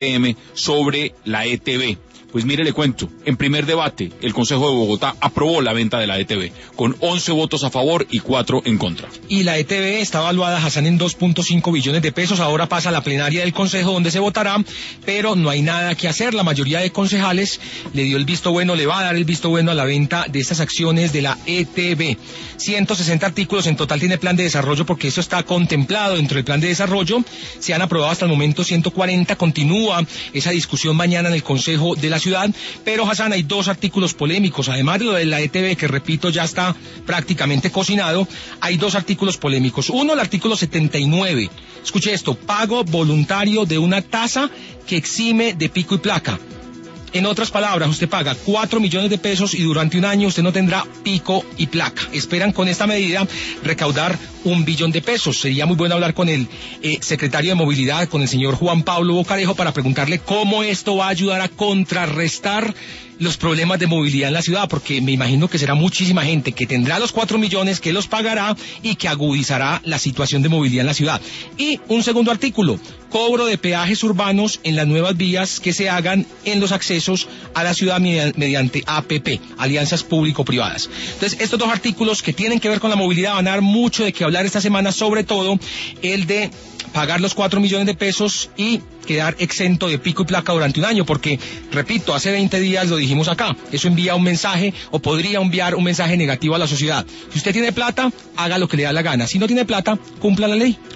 sobre la ETB. Pues mire, le cuento, en primer debate, el Consejo de Bogotá aprobó la venta de la ETB, con 11 votos a favor y 4 en contra. Y la ETB está valuada, Hassan, en 2.5 billones de pesos, ahora pasa a la plenaria del Consejo donde se votará, pero no hay nada que hacer, la mayoría de concejales le dio el visto bueno, le va a dar el visto bueno a la venta de estas acciones de la ETB. 160 artículos en total tiene plan de desarrollo, porque eso está contemplado dentro del plan de desarrollo, se han aprobado hasta el momento 140, continúa esa discusión mañana en el Consejo de la ciudad, pero Hassan, hay 2 artículos polémicos, además de lo de la ETB, que repito ya está prácticamente cocinado, hay 2 artículos polémicos. Uno, el artículo 79, escuche esto: pago voluntario de una tasa que exime de pico y placa. En otras palabras, usted paga 4 millones de pesos y durante un año usted no tendrá pico y placa. Esperan con esta medida recaudar 1 billón de pesos. Sería muy bueno hablar con el secretario de Movilidad, con el señor Juan Pablo Bocarejo, para preguntarle cómo esto va a ayudar a contrarrestar los problemas de movilidad en la ciudad, porque me imagino que será muchísima gente que tendrá los 4 millones, que los pagará y que agudizará la situación de movilidad en la ciudad. Y un segundo artículo: cobro de peajes urbanos en las nuevas vías que se hagan en los accesos a la ciudad mediante APP, alianzas público-privadas. Entonces, estos 2 artículos que tienen que ver con la movilidad van a dar mucho de qué hablar esta semana, sobre todo el de pagar los 4 millones de pesos y quedar exento de pico y placa durante un año, porque, repito, hace 20 días lo dijimos acá, eso envía un mensaje, o podría enviar un mensaje negativo a la sociedad. Si usted tiene plata, haga lo que le da la gana; si no tiene plata, cumpla la ley.